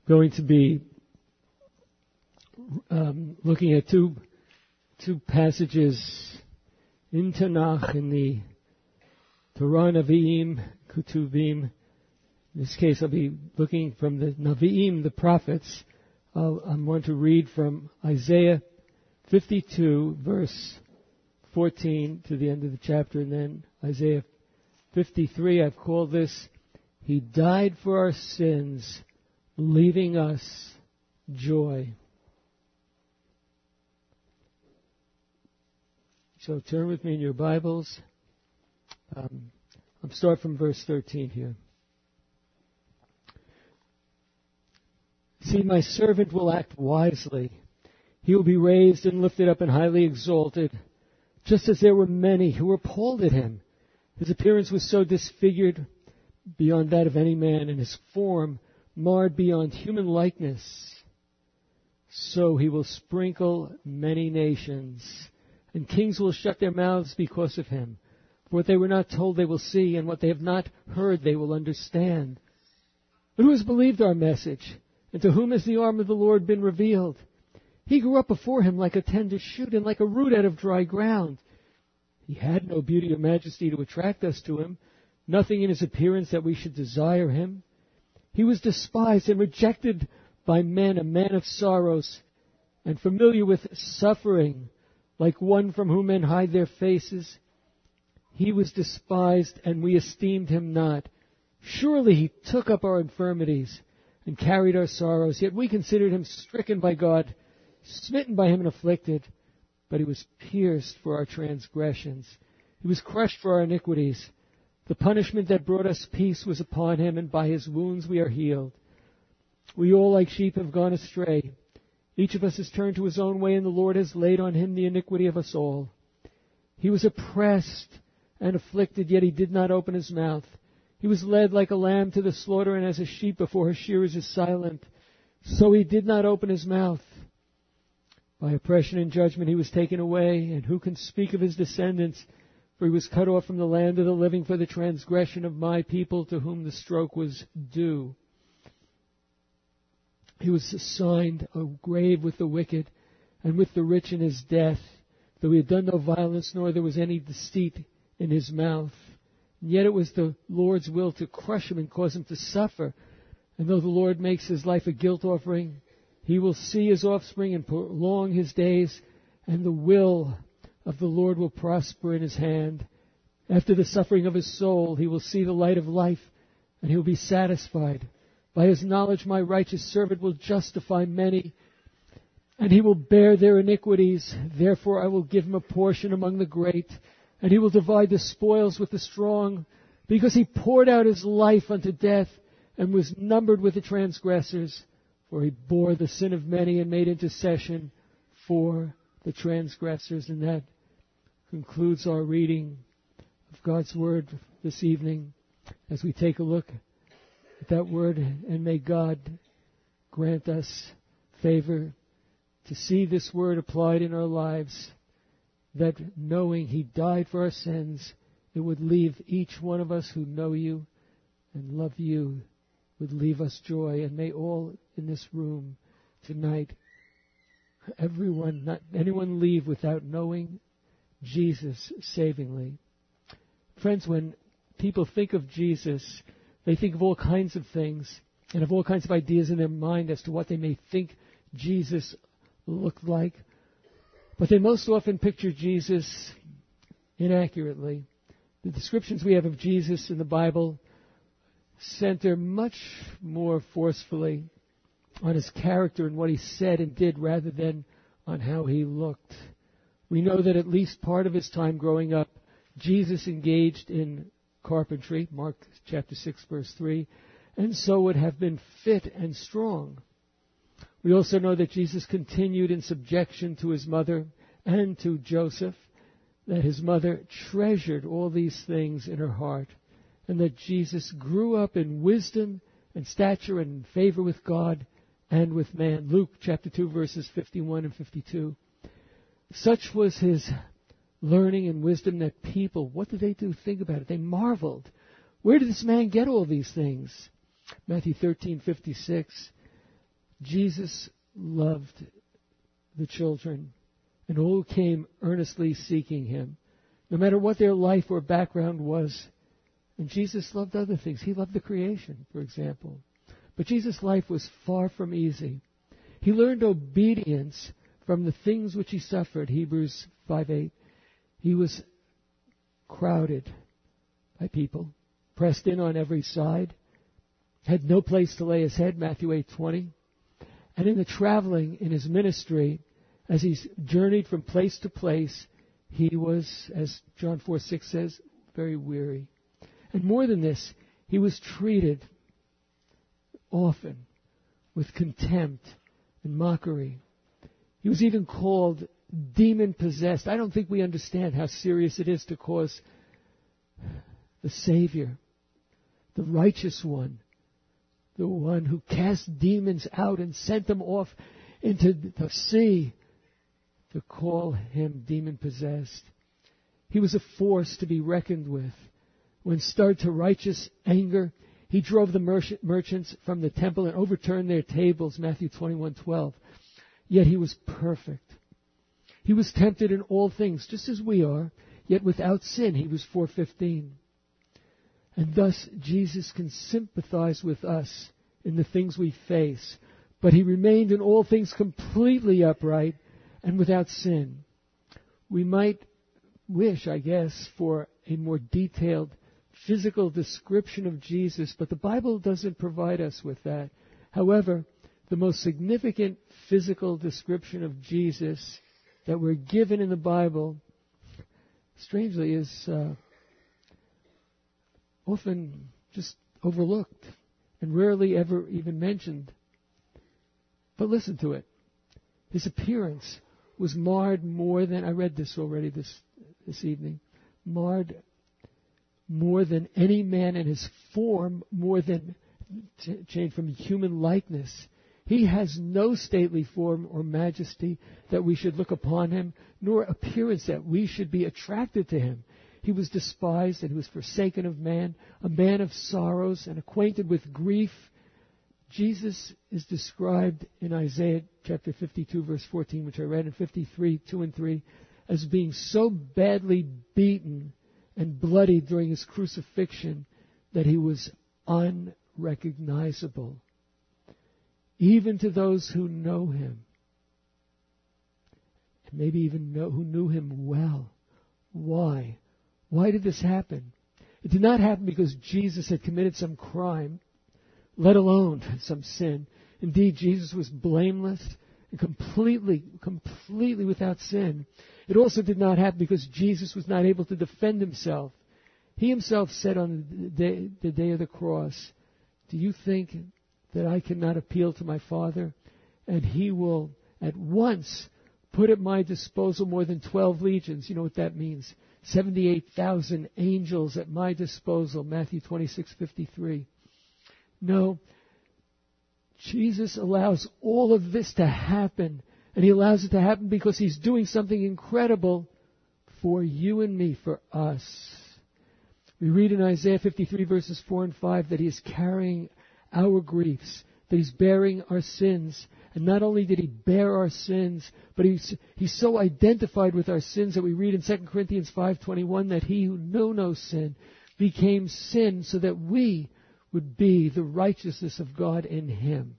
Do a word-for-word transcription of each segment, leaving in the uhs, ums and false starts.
going to be um, looking at two two passages in Tanakh, in the Torah Nevi'im, Ketuvim. In this case, I'll be looking from the Nevi'im, the prophets. I'll, I'm going to read from Isaiah fifty-two, verse fourteen to the end of the chapter, and then Isaiah fifty-three. I've called this, He died for our sins, leaving us joy. So turn with me in your Bibles. Um, I'll start from verse thirteen here. See, my servant will act wisely. He will be raised and lifted up and highly exalted, just as there were many who were appalled at him. His appearance was so disfigured beyond that of any man, and his form marred beyond human likeness. So he will sprinkle many nations, and kings will shut their mouths because of him. For what they were not told they will see, and what they have not heard they will understand. But who has believed our message? And to whom has the arm of the Lord been revealed? He grew up before him like a tender shoot, and like a root out of dry ground. He had no beauty or majesty to attract us to him, nothing in his appearance that we should desire him. He was despised and rejected by men, a man of sorrows, and familiar with suffering, like one from whom men hide their faces. He was despised, and we esteemed him not. Surely he took up our infirmities and carried our sorrows, yet we considered him stricken by God, smitten by him and afflicted. But he was pierced for our transgressions. He was crushed for our iniquities. The punishment that brought us peace was upon him, and by his wounds we are healed. We all like sheep have gone astray. Each of us has turned to his own way, and the Lord has laid on him the iniquity of us all. He was oppressed and afflicted, yet he did not open his mouth. He was led like a lamb to the slaughter, and as a sheep before her shearers is silent, so he did not open his mouth. By oppression and judgment he was taken away, and who can speak of his descendants? For he was cut off from the land of the living for the transgression of my people, to whom the stroke was due. He was assigned a grave with the wicked, and with the rich in his death, though he had done no violence, nor there was any deceit in his mouth. And yet it was the Lord's will to crush him and cause him to suffer. And though the Lord makes his life a guilt offering, he will see his offspring and prolong his days, and the will of the Lord will prosper in his hand. After the suffering of his soul, he will see the light of life, and he will be satisfied. By his knowledge my righteous servant will justify many, and he will bear their iniquities. Therefore I will give him a portion among the great, and he will divide the spoils with the strong, because he poured out his life unto death, and was numbered with the transgressors. For he bore the sin of many and made intercession for the transgressors. And that concludes our reading of God's Word this evening as we take a look at that Word. And may God grant us favor to see this Word applied in our lives, that knowing he died for our sins, it would leave each one of us who know you and love you, would leave us joy. And may all in this room tonight, everyone, not anyone leave without knowing Jesus savingly. Friends, when people think of Jesus, they think of all kinds of things and have all kinds of ideas in their mind as to what they may think Jesus looked like. But they most often picture Jesus inaccurately. The descriptions we have of Jesus in the Bible center much more forcefully on his character and what he said and did rather than on how he looked. We know that at least part of his time growing up, Jesus engaged in carpentry, Mark chapter six, verse three, and so would have been fit and strong. We also know that Jesus continued in subjection to his mother and to Joseph, that his mother treasured all these things in her heart, and that Jesus grew up in wisdom and stature and favor with God and with man. Luke chapter two, verses fifty-one and fifty-two. Such was his learning and wisdom that people, what did they do? Think about it. They marveled. Where did this man get all these things? Matthew thirteen fifty-six. Jesus loved the children and all who came earnestly seeking him, no matter what their life or background was. And Jesus loved other things. He loved the creation, for example. But Jesus' life was far from easy. He learned obedience from the things which he suffered, Hebrews five eight. He was crowded by people, pressed in on every side, had no place to lay his head, Matthew eight twenty. And in the traveling in his ministry, as he journeyed from place to place, he was, as John four six says, very weary. And more than this, he was treated often with contempt and mockery. He was even called demon-possessed. I don't think we understand how serious it is to cause the Savior, the righteous one, the one who cast demons out and sent them off into the sea, to call him demon-possessed. He was a force to be reckoned with. When stirred to righteous anger, he drove the merch- merchants from the temple and overturned their tables, Matthew twenty-one twelve. Yet he was perfect. He was tempted in all things, just as we are, yet without sin, Hebrews four fifteen. And thus Jesus can sympathize with us in the things we face. But he remained in all things completely upright and without sin. We might wish, I guess, for a more detailed physical description of Jesus, but the Bible doesn't provide us with that. However, the most significant physical description of Jesus that we're given in the Bible, strangely, is uh, often just overlooked and rarely ever even mentioned. But listen to it. His appearance was marred more than, I read this already this, this evening, marred more than any man, and his form more than t- changed from human likeness. He has no stately form or majesty that we should look upon him, nor appearance that we should be attracted to him. He was despised and he was forsaken of man, a man of sorrows and acquainted with grief. Jesus is described in Isaiah chapter fifty-two, verse fourteen, which I read, in fifty-three, two and three, as being so badly beaten and bloodied during his crucifixion that he was unrecognizable, even to those who know him, and maybe even know, who knew him well. Why? Why did this happen? It did not happen because Jesus had committed some crime, let alone some sin. Indeed, Jesus was blameless and completely, completely without sin. It also did not happen because Jesus was not able to defend himself. He himself said on the day, the day of the cross, "Do you think that I cannot appeal to my Father, and he will at once put at my disposal more than twelve legions?" You know what that means. seventy-eight thousand angels at my disposal, Matthew twenty-six fifty-three. No, Jesus allows all of this to happen, and he allows it to happen because he's doing something incredible for you and me, for us. We read in Isaiah fifty-three, verses four and five, that he is carrying our griefs, that he's bearing our sins. And not only did he bear our sins, but he's, he's so identified with our sins that we read in Second Corinthians five twenty-one that he who knew no sin became sin so that we would be the righteousness of God in him.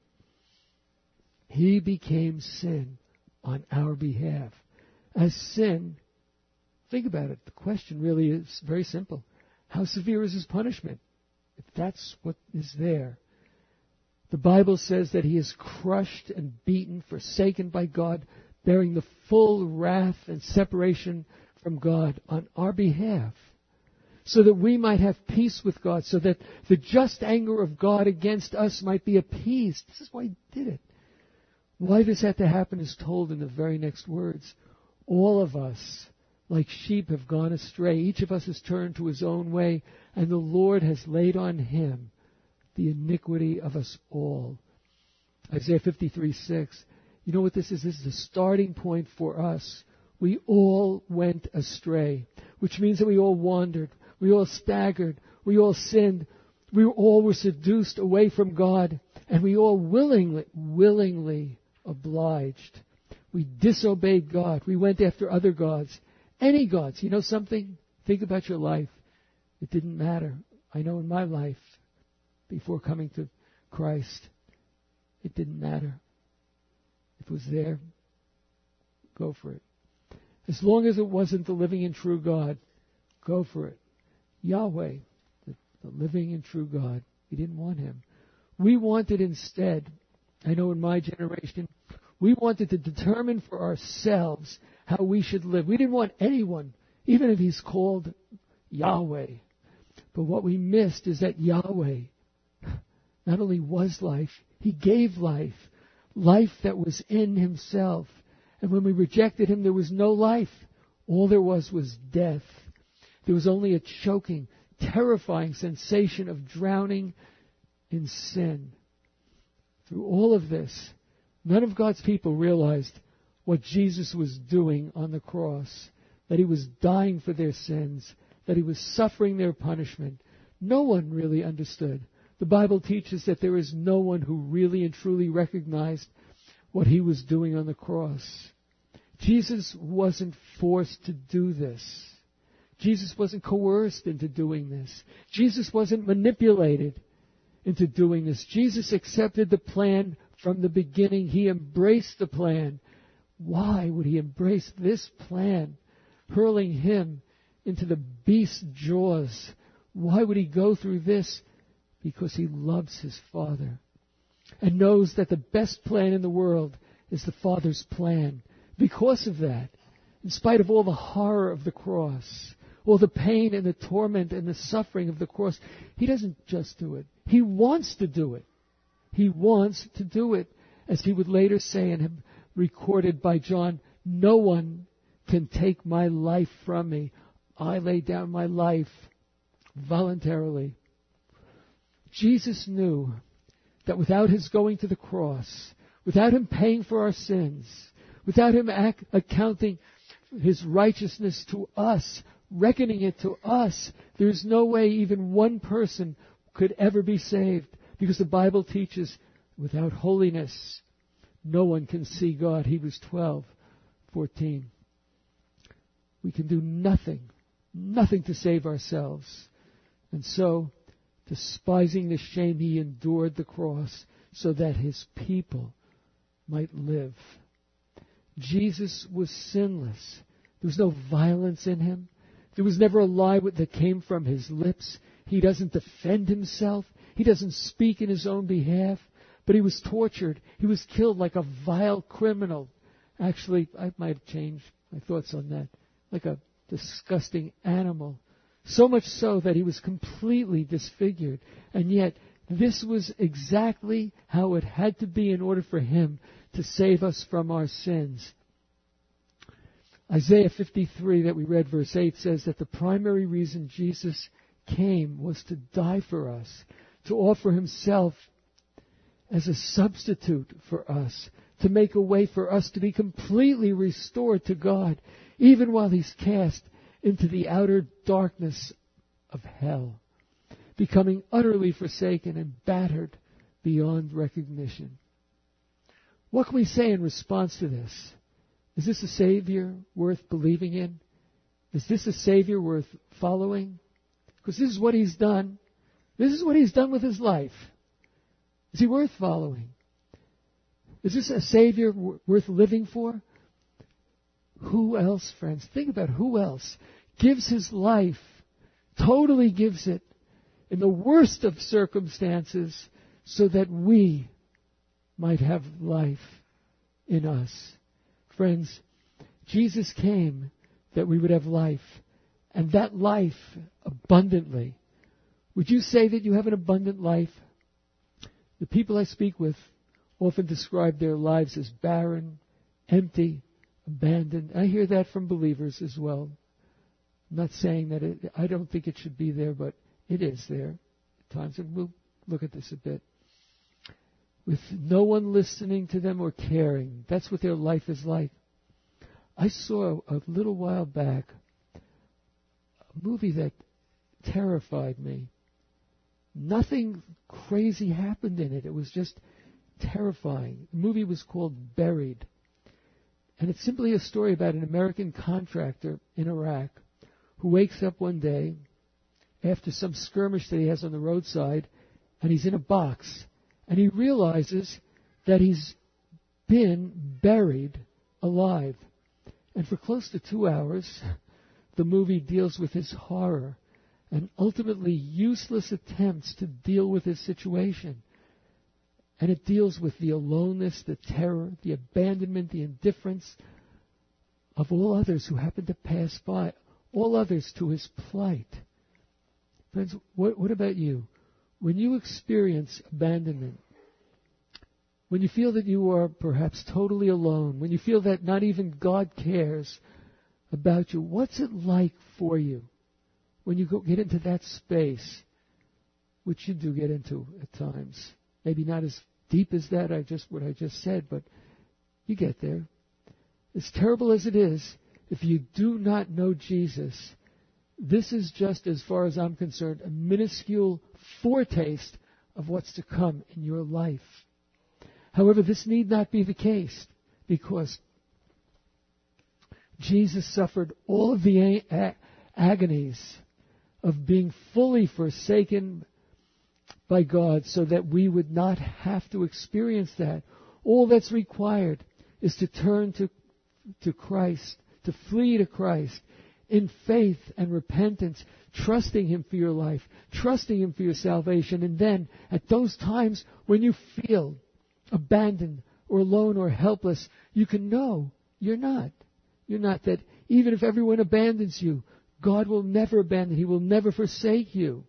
He became sin on our behalf. As sin, think about it. The question really is very simple. How severe is his punishment? If that's what is there. The Bible says that he is crushed and beaten, forsaken by God, bearing the full wrath and separation from God on our behalf, so that we might have peace with God, so that the just anger of God against us might be appeased. This is why he did it. Why this had to happen is told in the very next words. All of us, like sheep, have gone astray. Each of us has turned to his own way, and the Lord has laid on him the iniquity of us all. Isaiah fifty-three six. You know what this is? This is the starting point for us. We all went astray, which means that we all wandered. We all staggered. We all sinned. We all were seduced away from God. And we all willingly, willingly obliged. We disobeyed God. We went after other gods. Any gods. You know something? Think about your life. It didn't matter. I know in my life, before coming to Christ, it didn't matter. If it was there, go for it. As long as it wasn't the living and true God, go for it. Yahweh, the, the living and true God. We didn't want Him. We wanted instead, I know in my generation, we wanted to determine for ourselves how we should live. We didn't want anyone, even if He's called Yahweh. But what we missed is that Yahweh not only was life, He gave life. Life that was in Himself. And when we rejected Him, there was no life. All there was was death. There was only a choking, terrifying sensation of drowning in sin. Through all of this, none of God's people realized what Jesus was doing on the cross. That He was dying for their sins. That He was suffering their punishment. No one really understood. The Bible teaches that there is no one who really and truly recognized what He was doing on the cross. Jesus wasn't forced to do this. Jesus wasn't coerced into doing this. Jesus wasn't manipulated into doing this. Jesus accepted the plan from the beginning. He embraced the plan. Why would He embrace this plan, hurling Him into the beast's jaws? Why would He go through this? Because He loves His Father and knows that the best plan in the world is the Father's plan. Because of that, in spite of all the horror of the cross, all the pain and the torment and the suffering of the cross, He doesn't just do it. He wants to do it. He wants to do it. As He would later say and have recorded by John, no one can take my life from me. I lay down my life voluntarily. Jesus knew that without His going to the cross, without Him paying for our sins, without Him ac- accounting His righteousness to us, reckoning it to us, there is no way even one person could ever be saved. Because the Bible teaches, without holiness, no one can see God. Hebrews twelve fourteen. We can do nothing, nothing to save ourselves. And so, despising the shame, He endured the cross so that His people might live. Jesus was sinless. There was no violence in Him. There was never a lie that came from His lips. He doesn't defend Himself. He doesn't speak in His own behalf. But He was tortured. He was killed like a vile criminal. Actually, I might have changed my thoughts on that. Like a disgusting animal. So much so that He was completely disfigured. And yet, this was exactly how it had to be in order for Him to save us from our sins. Isaiah fifty-three that we read, verse eight, says that the primary reason Jesus came was to die for us, to offer Himself as a substitute for us, to make a way for us to be completely restored to God, even while He's cast into the outer darkness of hell, becoming utterly forsaken and battered beyond recognition. What can we say in response to this? Is this a Savior worth believing in? Is this a Savior worth following? Because this is what He's done. This is what He's done with His life. Is He worth following? Is this a Savior w- worth living for? Who else, friends? Think about who else gives His life, totally gives it, in the worst of circumstances, so that we might have life in us. Friends, Jesus came that we would have life, and that life abundantly. Would you say that you have an abundant life? The people I speak with often describe their lives as barren, empty, abandoned. I hear that from believers as well. I'm not saying that it, I don't think it should be there, but it is there at times, and we'll look at this a bit. With no one listening to them or caring. That's what their life is like. I saw a little while back a movie that terrified me. Nothing crazy happened in it. It was just terrifying. The movie was called Buried. And it's simply a story about an American contractor in Iraq who wakes up one day after some skirmish that he has on the roadside, and he's in a box, and he realizes that he's been buried alive. And for close to two hours, the movie deals with his horror and ultimately useless attempts to deal with his situation. And it deals with the aloneness, the terror, the abandonment, the indifference of all others who happen to pass by, all others to his plight. Friends, what, what about you? When you experience abandonment, when you feel that you are perhaps totally alone, when you feel that not even God cares about you, what's it like for you when you go get into that space, which you do get into at times? Maybe not as deep as that, I just what I just said, but you get there. As terrible as it is, if you do not know Jesus, this is just, as far as I'm concerned, a minuscule foretaste of what's to come in your life. However, this need not be the case, because Jesus suffered all of the a- a- agonies of being fully forsaken by God so that we would not have to experience that. All that's required is to turn to, to Christ, to flee to Christ in faith and repentance, trusting Him for your life, trusting Him for your salvation. And then, at those times when you feel abandoned or alone or helpless, you can know you're not. You're not. That even if everyone abandons you, God will never abandon. He will never forsake you.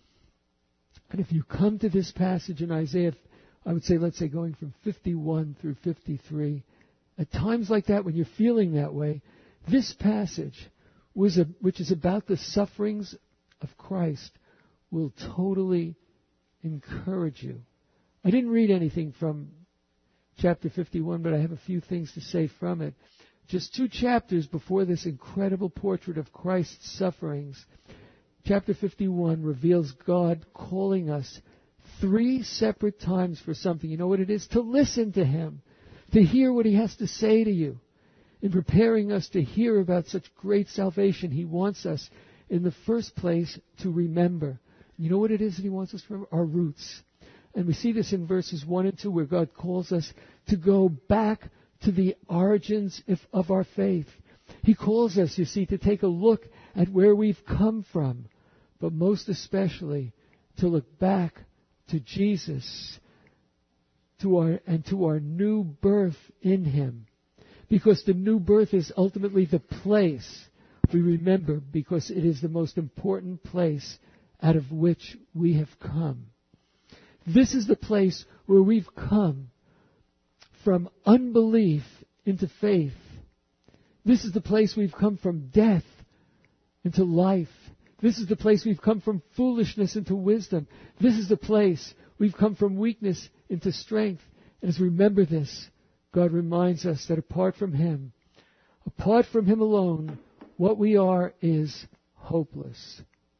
And if you come to this passage in Isaiah, I would say, let's say, going from fifty-one through fifty-three, at times like that, when you're feeling that way, this passage, was a, which is about the sufferings of Christ, will totally encourage you. I didn't read anything from chapter fifty-one, but I have a few things to say from it. Just two chapters before this incredible portrait of Christ's sufferings, chapter fifty-one reveals God calling us three separate times for something. You know what it is? To listen to Him, to hear what He has to say to you. In preparing us to hear about such great salvation, He wants us, in the first place, to remember. You know what it is that He wants us to remember? Our roots. And we see this in verses one and two, where God calls us to go back to the origins of, of our faith. He calls us, you see, to take a look at where we've come from, but most especially to look back to Jesus, to our and to our new birth in Him. Because the new birth is ultimately the place we remember, because it is the most important place out of which we have come. This is the place where we've come from unbelief into faith. This is the place we've come from death into life. This is the place we've come from foolishness into wisdom. This is the place we've come from weakness into strength. And as we remember this, God reminds us that apart from Him, apart from Him alone, what we are is hopeless.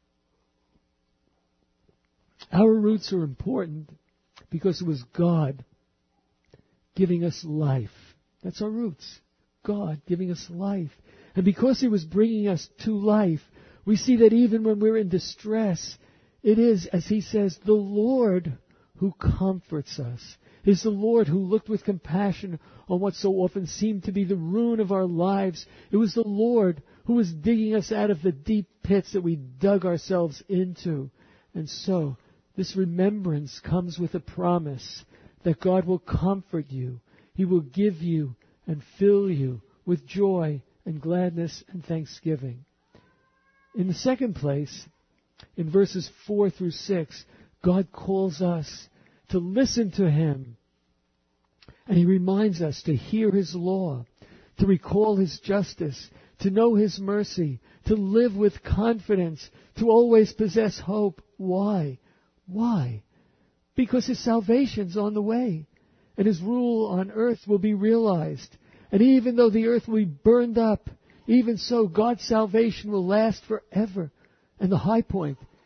Our roots are important because it was God giving us life. That's our roots. God giving us life. And because He was bringing us to life, we see that even when we're in distress, it is, as He says, the Lord who comforts us. It is the Lord who looked with compassion on what so often seemed to be the ruin of our lives. It was the Lord who was digging us out of the deep pits that we dug ourselves into. And so, this remembrance comes with a promise that God will comfort you. He will give you and fill you with joy and gladness and thanksgiving. In the second place, in verses four through six, God calls us to listen to Him. And He reminds us to hear His law, to recall His justice, to know His mercy, to live with confidence, to always possess hope. Why? Why? Because His salvation's on the way, and His rule on earth will be realized. And even though the earth will be burned up, even so God's salvation will last forever. And the high point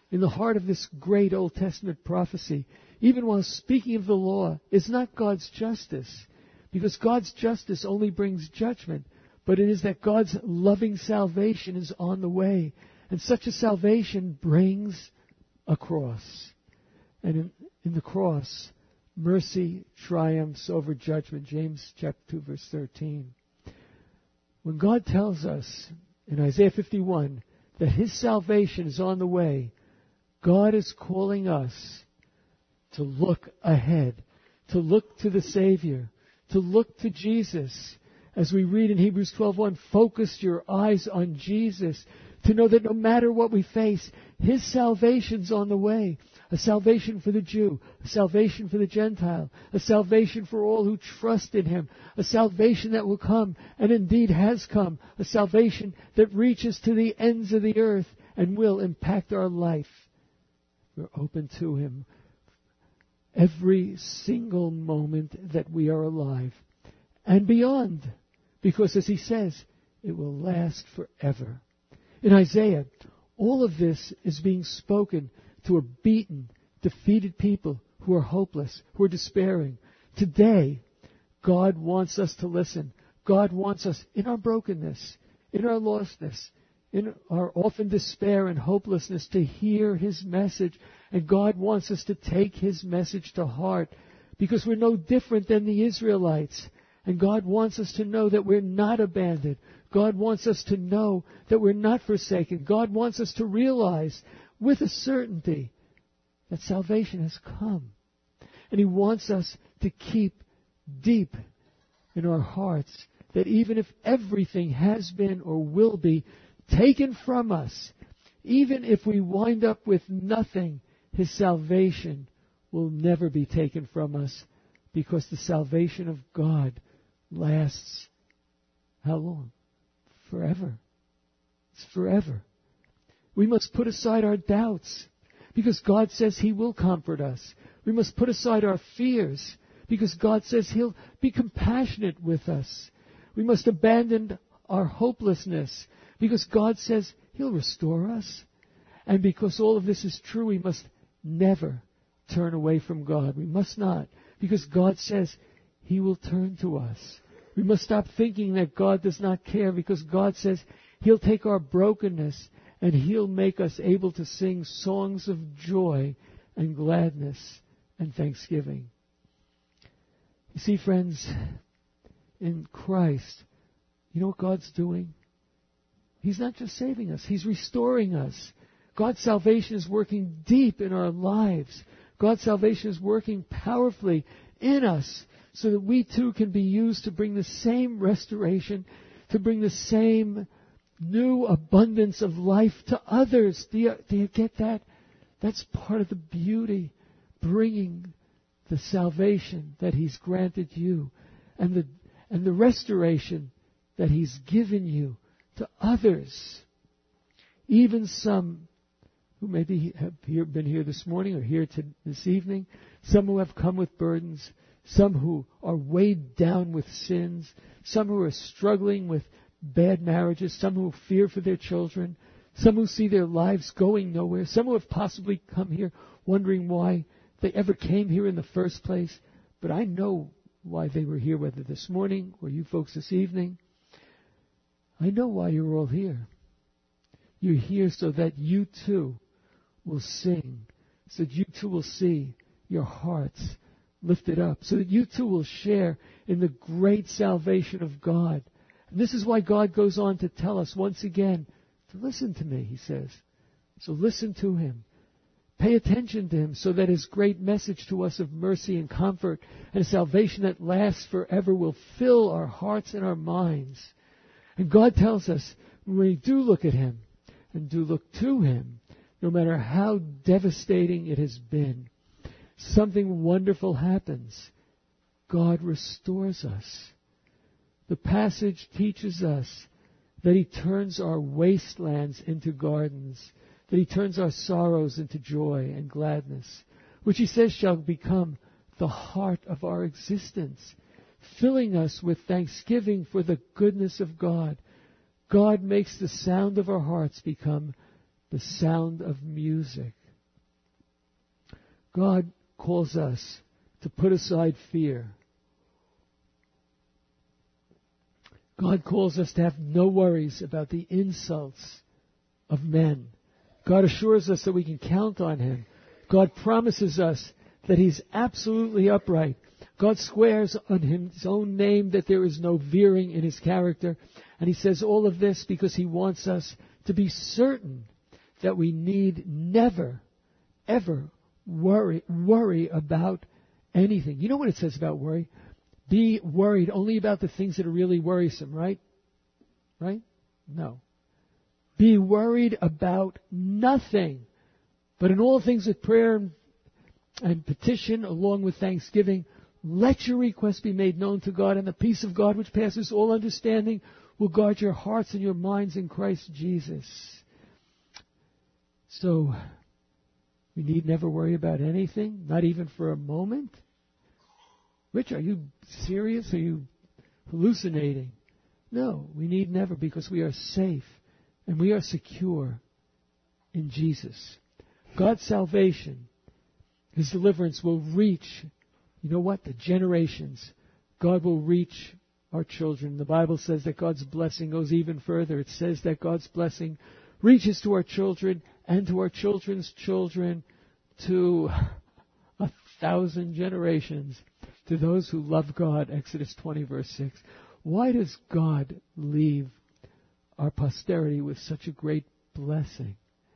in the heart of this great Old Testament prophecy, even while speaking of the law, is not God's justice, because God's justice only brings judgment, but it is that God's loving salvation is on the way, and such a salvation brings a cross. And in, in the cross, mercy triumphs over judgment. James chapter two, verse thirteen. When God tells us in Isaiah fifty-one that His salvation is on the way, God is calling us to look ahead, to look to the Savior, to look to Jesus. As we read in Hebrews twelve one, focus your eyes on Jesus, to know that no matter what we face, His salvation's on the way. A salvation for the Jew, a salvation for the Gentile, a salvation for all who trust in Him, a salvation that will come, and indeed has come, a salvation that reaches to the ends of the earth and will impact our life. We're open to Him every single moment that we are alive and beyond, because as He says, it will last forever. In Isaiah, all of this is being spoken to a beaten, defeated people who are hopeless, who are despairing. Today, God wants us to listen. God wants us, in our brokenness, in our lostness, in our often despair and hopelessness, to hear His message. And God wants us to take His message to heart, because we're no different than the Israelites. And God wants us to know that we're not abandoned. God wants us to know that we're not forsaken. God wants us to realize with a certainty that salvation has come. And He wants us to keep deep in our hearts that even if everything has been or will be taken from us, even if we wind up with nothing, His salvation will never be taken from us, because the salvation of God lasts how long? Forever. It's forever. We must put aside our doubts, because God says He will comfort us. We must put aside our fears, because God says He'll be compassionate with us. We must abandon our hopelessness, because God says He'll restore us. And because all of this is true, we must never turn away from God. We must not, because God says He will turn to us. We must stop thinking that God does not care, because God says He'll take our brokenness and He'll make us able to sing songs of joy and gladness and thanksgiving. You see, friends, in Christ, you know what God's doing? He's not just saving us, He's restoring us. God's salvation is working deep in our lives. God's salvation is working powerfully in us, so that we too can be used to bring the same restoration, to bring the same new abundance of life to others. Do you, do you get that? That's part of the beauty, bringing the salvation that He's granted you and the and the restoration that He's given you to others. Even some who maybe have here, been here this morning or here to, this evening, some who have come with burdens, some who are weighed down with sins, some who are struggling with bad marriages, some who fear for their children, some who see their lives going nowhere, some who have possibly come here wondering why they ever came here in the first place. But I know why they were here, whether this morning or you folks this evening. I know why you're all here. You're here so that you too will sing, so that you too will see your hearts lifted up, so that you too will share in the great salvation of God. And this is why God goes on to tell us once again to listen to me, He says. So listen to Him. Pay attention to Him, so that His great message to us of mercy and comfort and salvation that lasts forever will fill our hearts and our minds. And God tells us, when we do look at Him and do look to Him, no matter how devastating it has been, something wonderful happens. God restores us. The passage teaches us that He turns our wastelands into gardens, that He turns our sorrows into joy and gladness, which He says shall become the heart of our existence, filling us with thanksgiving for the goodness of God. God makes the sound of our hearts become the sound of music. God calls us to put aside fear. God calls us to have no worries about the insults of men. God assures us that we can count on Him. God promises us that He's absolutely upright. God swears on His own name that there is no veering in His character. And He says all of this because He wants us to be certain that we need never, ever worry, worry about anything. You know what it says about worry? Be worried only about the things that are really worrisome, right? Right? No. Be worried about nothing, but in all things with prayer and petition, along with thanksgiving, let your requests be made known to God, and the peace of God, which passes all understanding, will guard your hearts and your minds in Christ Jesus. So, we need never worry about anything, not even for a moment. Rich, are you serious? Are you hallucinating? No, we need never, because we are safe and we are secure in Jesus. God's salvation, His deliverance will reach, you know what, the generations. God will reach our children. The Bible says that God's blessing goes even further. It says that God's blessing reaches to our children and to our children's children, to a thousand generations, to those who love God. Exodus twenty, verse six. Why does God leave our posterity with such a great blessing?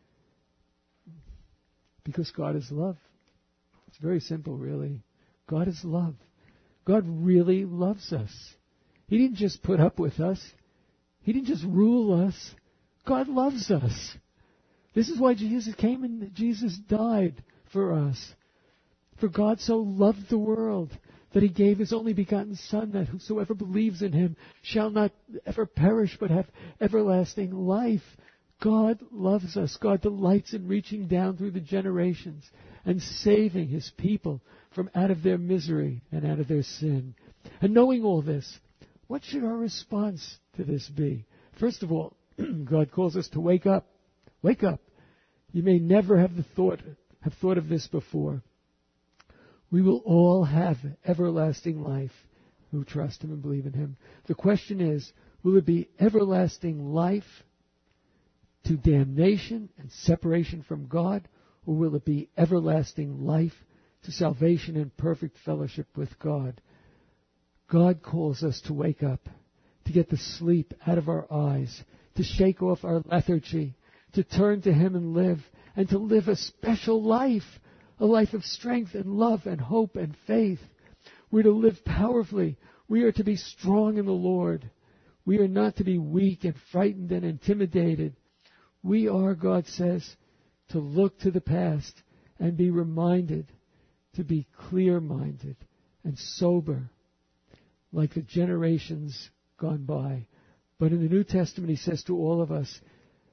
Because God is love. It's very simple, really. God is love. God really loves us. He didn't just put up with us. He didn't just rule us. God loves us. This is why Jesus came and Jesus died for us. For God so loved the world that He gave His only begotten Son, that whosoever believes in Him shall not ever perish but have everlasting life. God loves us. God delights in reaching down through the generations and saving His people from out of their misery and out of their sin. And knowing all this, what should our response to this be? First of all, God calls us to wake up. Wake up. You may never have the thought have thought of this before. We will all have everlasting life who trust Him and believe in Him. The question is, will it be everlasting life to damnation and separation from God, or will it be everlasting life to salvation and perfect fellowship with God? God calls us to wake up, to get the sleep out of our eyes, to shake off our lethargy, to turn to Him and live, and to live a special life, a life of strength and love and hope and faith. We're to live powerfully. We are to be strong in the Lord. We are not to be weak and frightened and intimidated. We are, God says, to look to the past and be reminded, to be clear-minded and sober, like the generations gone by. But in the New Testament, He says to all of us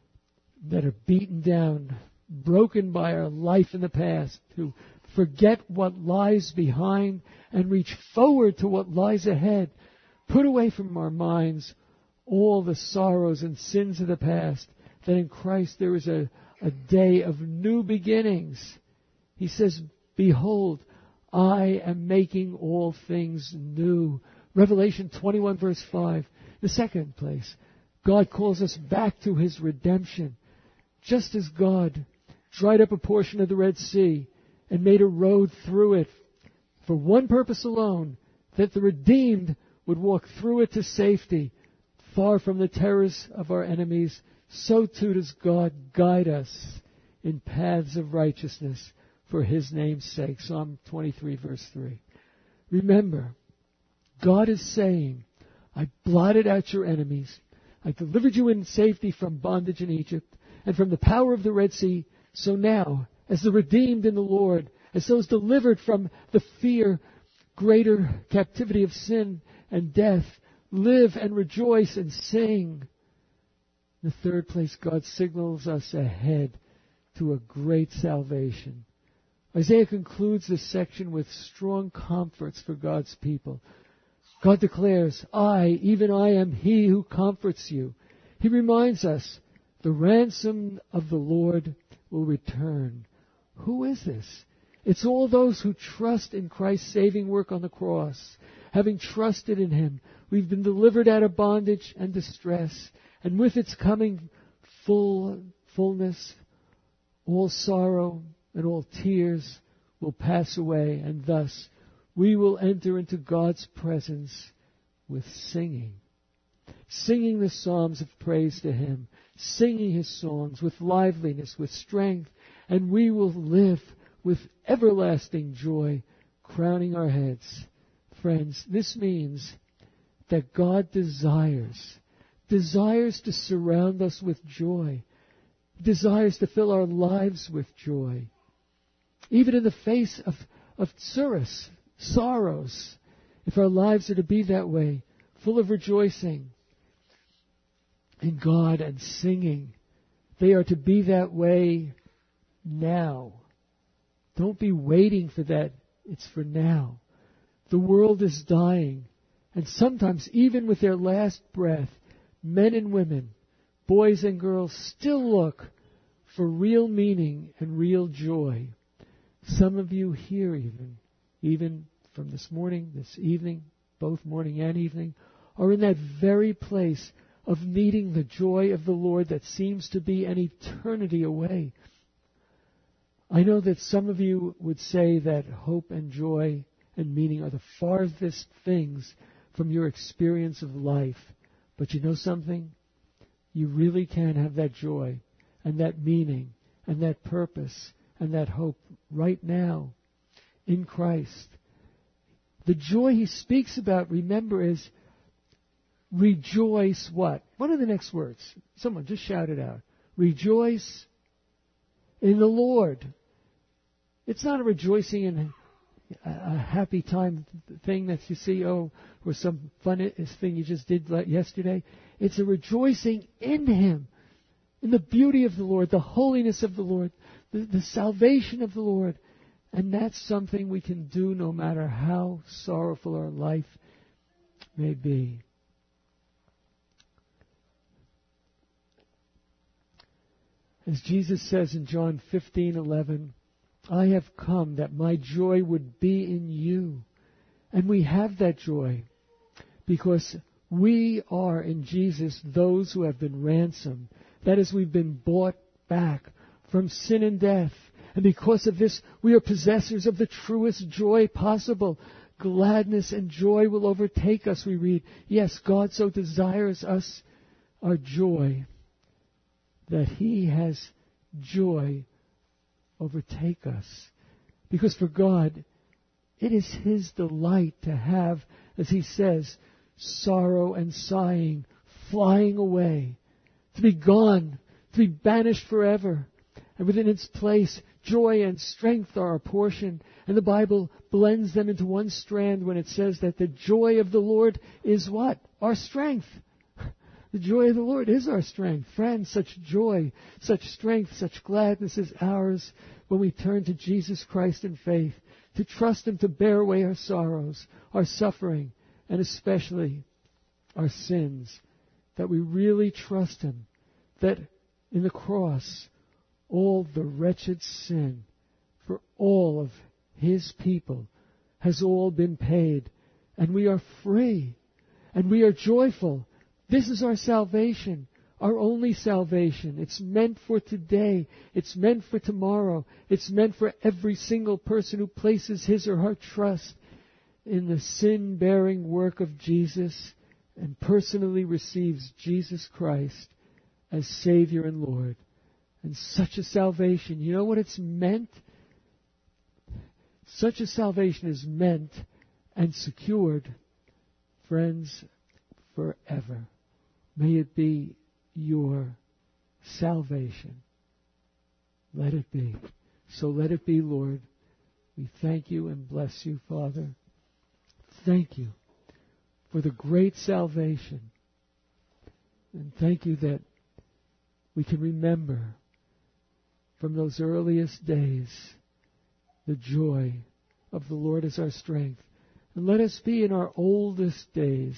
that are beaten down, broken by our life in the past, to forget what lies behind and reach forward to what lies ahead. Put away from our minds all the sorrows and sins of the past, that in Christ there is a, a day of new beginnings. He says, behold, I am making all things new. Revelation twenty-one, verse five. The second place, God calls us back to His redemption. Just as God dried up a portion of the Red Sea and made a road through it for one purpose alone, that the redeemed would walk through it to safety, far from the terrors of our enemies, so too does God guide us in paths of righteousness for His name's sake. Psalm twenty-three, verse three. Remember, God is saying, I blotted out your enemies. I delivered you in safety from bondage in Egypt and from the power of the Red Sea. So now, as the redeemed in the Lord, as those delivered from the fear, greater captivity of sin and death, live and rejoice and sing. In the third place, God signals us ahead to a great salvation. Isaiah concludes this section with strong comforts for God's people. God declares, I, even I, am He who comforts you. He reminds us, the ransom of the Lord will return. Who is this? It's all those who trust in Christ's saving work on the cross. Having trusted in Him, we've been delivered out of bondage and distress. And with its coming full fullness, all sorrow and all tears will pass away. And thus we will enter into God's presence with singing. Singing the psalms of praise to Him. Singing His songs with liveliness, with strength. And we will live with everlasting joy crowning our heads. Friends, this means that God desires, desires to surround us with joy, desires to fill our lives with joy. Even in the face of, of tsuris, sorrows, if our lives are to be that way, full of rejoicing in God and singing, they are to be that way now. Don't be waiting for that. It's for now. The world is dying. And sometimes, even with their last breath, men and women, boys and girls, still look for real meaning and real joy. Some of you here even, even from this morning, this evening, both morning and evening, are in that very place of needing the joy of the Lord that seems to be an eternity away. I know that some of you would say that hope and joy and meaning are the farthest things from your experience of life. But you know something? You really can have that joy and that meaning and that purpose and that hope right now in Christ. The joy He speaks about, remember, is rejoice what? What are the next words? Someone just shout it out. Rejoice in the Lord. It's not a rejoicing in a happy time thing that you see, oh, or some fun thing you just did yesterday. It's a rejoicing in Him, in the beauty of the Lord, the holiness of the Lord, the, the salvation of the Lord. And that's something we can do no matter how sorrowful our life may be. As Jesus says in John fifteen eleven, I have come that my joy would be in you. And we have that joy because we are in Jesus those who have been ransomed. That is, we've been bought back from sin and death. And because of this, we are possessors of the truest joy possible. Gladness and joy will overtake us, we read. Yes, God so desires us, our joy, that He has joy overtake us. Because for God, it is His delight to have, as He says, sorrow and sighing flying away, to be gone, to be banished forever. And within its place, joy and strength are our portion. And the Bible blends them into one strand when it says that the joy of the Lord is what? Our strength. The joy of the Lord is our strength. Friends, such joy, such strength, such gladness is ours when we turn to Jesus Christ in faith, to trust Him to bear away our sorrows, our suffering, and especially our sins. That we really trust Him, that in the cross, all the wretched sin for all of His people has all been paid, and we are free, and we are joyful. This is our salvation, our only salvation. It's meant for today. It's meant for tomorrow. It's meant for every single person who places his or her trust in the sin-bearing work of Jesus and personally receives Jesus Christ as Savior and Lord. And such a salvation, you know what it's meant? Such a salvation is meant and secured, friends, forever. May it be your salvation. Let it be. So let it be, Lord. We thank You and bless You, Father. Thank You for the great salvation. And thank You that we can remember from those earliest days the joy of the Lord as our strength. And let us be in our oldest days.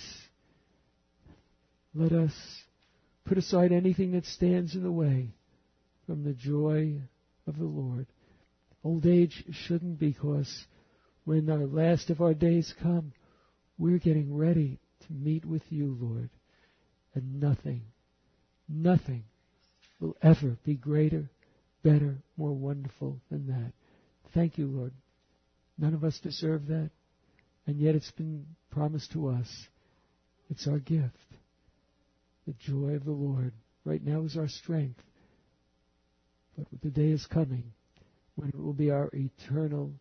Let us put aside anything that stands in the way from the joy of the Lord. Old age shouldn't, because when our last of our days come, we're getting ready to meet with you, Lord. And nothing, nothing will ever be greater, better, more wonderful than that. Thank you, Lord. None of us deserve that, and yet it's been promised to us. It's our gift. The joy of the Lord right now is our strength. But the day is coming when it will be our eternal,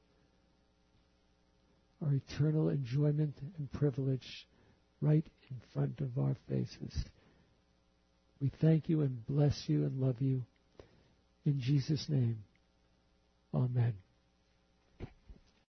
our eternal enjoyment and privilege right in front of our faces. We thank you and bless you and love you. In Jesus' name, amen.